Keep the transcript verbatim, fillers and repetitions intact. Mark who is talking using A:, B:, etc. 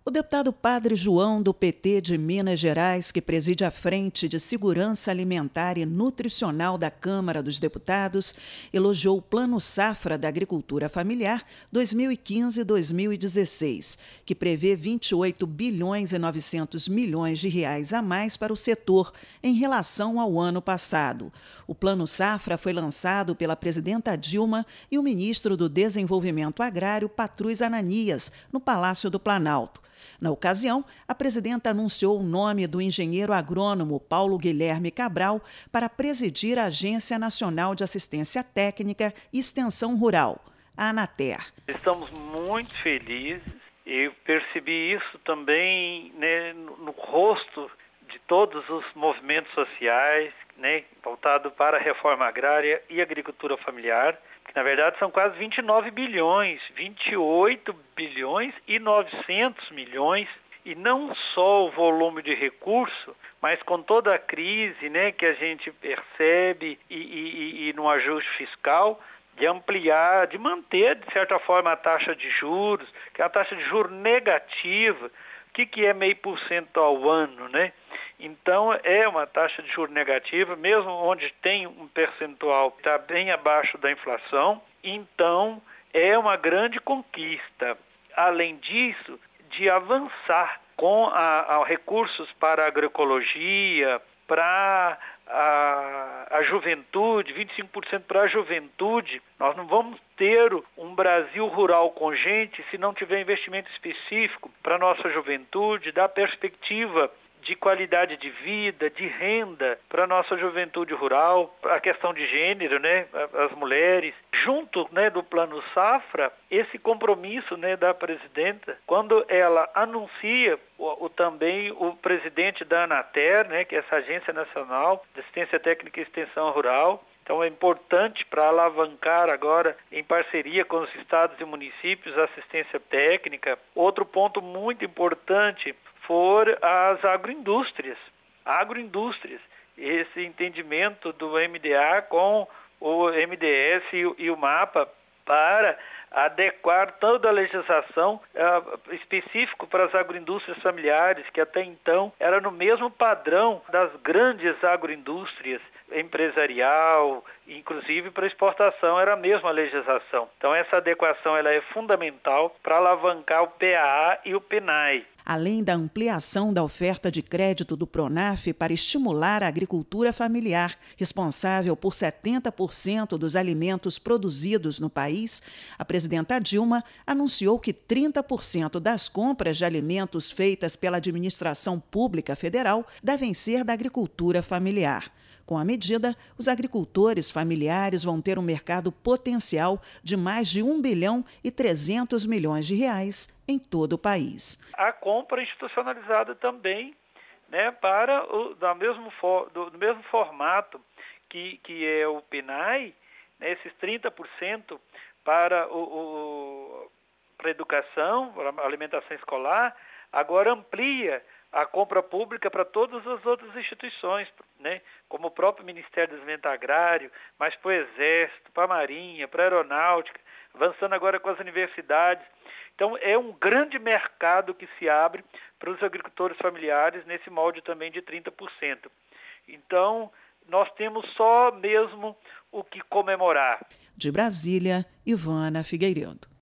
A: O deputado Padre João, do P T de Minas Gerais, que preside a Frente de Segurança Alimentar e Nutricional da Câmara dos Deputados, elogiou o Plano Safra da Agricultura Familiar dois mil e quinze a dois mil e dezesseis, que prevê vinte e oito bilhões e novecentos milhões de reais a mais para o setor em relação ao ano passado. O Plano Safra foi lançado pela presidenta Dilma e o ministro do Desenvolvimento Agrário, Patrus Ananias, no Palácio do Planalto. Na ocasião, a presidenta anunciou o nome do engenheiro agrônomo Paulo Guilherme Cabral para presidir a Agência Nacional de Assistência Técnica e Extensão Rural, a ANATER.
B: Estamos muito felizes e percebi isso também, né, no, no rosto de todos os movimentos sociais, né, voltado para a reforma agrária e agricultura familiar, que na verdade são quase vinte e nove bilhões, vinte e oito bilhões e novecentos milhões, e não só o volume de recurso, mas com toda a crise, né, que a gente percebe e, e, e no ajuste fiscal, de ampliar, de manter, de certa forma, a taxa de juros, que é a taxa de juros negativa. O que, que é meio por cento ao ano, né? Então, é uma taxa de juros negativa, mesmo onde tem um percentual que está bem abaixo da inflação. Então, é uma grande conquista. Além disso, de avançar com a, a recursos para a agroecologia, para a, a juventude, vinte e cinco por cento para a juventude. Nós não vamos ter um Brasil rural com gente se não tiver investimento específico para a nossa juventude, dar perspectiva de qualidade de vida, de renda para a nossa juventude rural, a questão de gênero, né, as mulheres, junto, né, do Plano Safra, esse compromisso, né, da presidenta, quando ela anuncia o, o também o presidente da ANATER, né, que é essa Agência Nacional de Assistência Técnica e Extensão Rural. Então é importante para alavancar agora, em parceria com os estados e municípios, a assistência técnica. Outro ponto muito importante for as agroindústrias. Agroindústrias, esse entendimento do M D A com o M D S e, e o MAPA para adequar toda a legislação uh, específico para as agroindústrias familiares, que até então era no mesmo padrão das grandes agroindústrias, empresarial, inclusive para exportação era a mesma legislação. Então essa adequação ela é fundamental para alavancar o P A A e o PNAE.
A: Além da ampliação da oferta de crédito do Pronaf para estimular a agricultura familiar, responsável por setenta por cento dos alimentos produzidos no país, a presidenta Dilma anunciou que trinta por cento das compras de alimentos feitas pela administração pública federal devem ser da agricultura familiar. Com a medida, os agricultores familiares vão ter um mercado potencial de mais de um bilhão e trezentos milhões de reais em todo o país.
B: A compra institucionalizada também, né, para o da mesmo for, do, do mesmo formato que, que é o PNAE, né, esses trinta por cento para o, o para a educação, para a alimentação escolar, agora amplia a compra pública para todas as outras instituições, né? Como o próprio Ministério do Desenvolvimento Agrário, mas para o Exército, para a Marinha, para a Aeronáutica, avançando agora com as universidades. Então é um grande mercado que se abre para os agricultores familiares nesse molde também de trinta por cento. Então nós temos só mesmo o que comemorar.
A: De Brasília, Ivana Figueiredo.